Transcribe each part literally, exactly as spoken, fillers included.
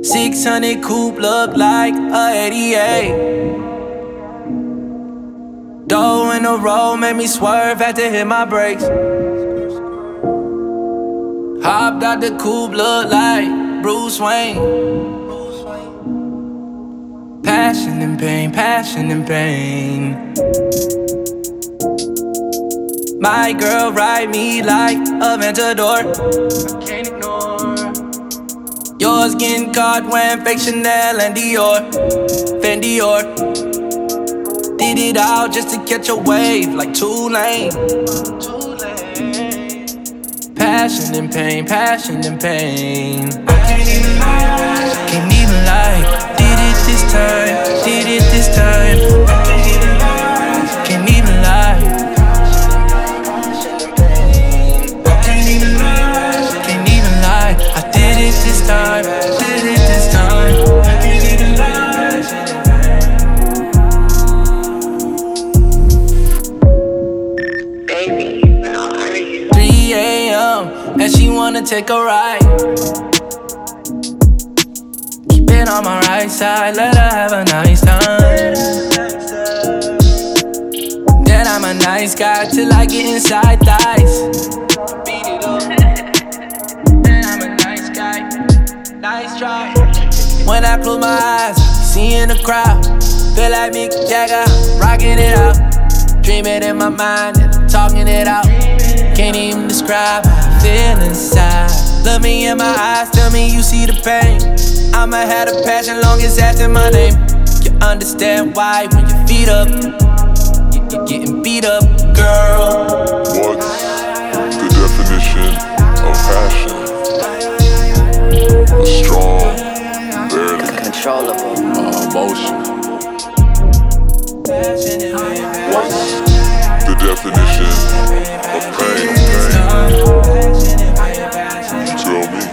six hundred coupe look like a eighty-eight. Dough in the road made me swerve, had to hit my brakes. Hopped out the coupe, look like Bruce Wayne. Passion and pain, passion and pain. My girl ride me like a Aventador. I can't ignore. Yours getting caught wearing fake Chanel and Dior, Fendi or. Did it all just to catch a wave like Tulane. Passion and pain, passion and pain. Can't even lie, can't even lie. Did it this time, did it this time. Can't even lie, can't even lie. Can't even lie, can't even lie. I did it this time, did it this time. Can't even lie. three a.m. and she wanna take a ride. Keep it on my right side, let her have a nice time. Then I'm a nice guy till I get inside thighs. Beat it up. Then I'm a nice guy, nice try. When I close my eyes, seeing the crowd. Feel like Mick Jagger, rocking it out. Dreaming in my mind and I'm talking it out. Can't even describe how I feel inside. Look me in my eyes, tell me you see the pain. I'ma have a passion long as asking my name. You understand why when your feet up, you're getting beat up, girl. What's the definition of passion? A strong, barely controllable uh, emotion. What's the definition of pain? Tell me.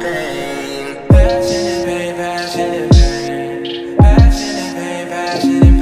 Passion and pain, passion and pain, passion and pain, passion and pain.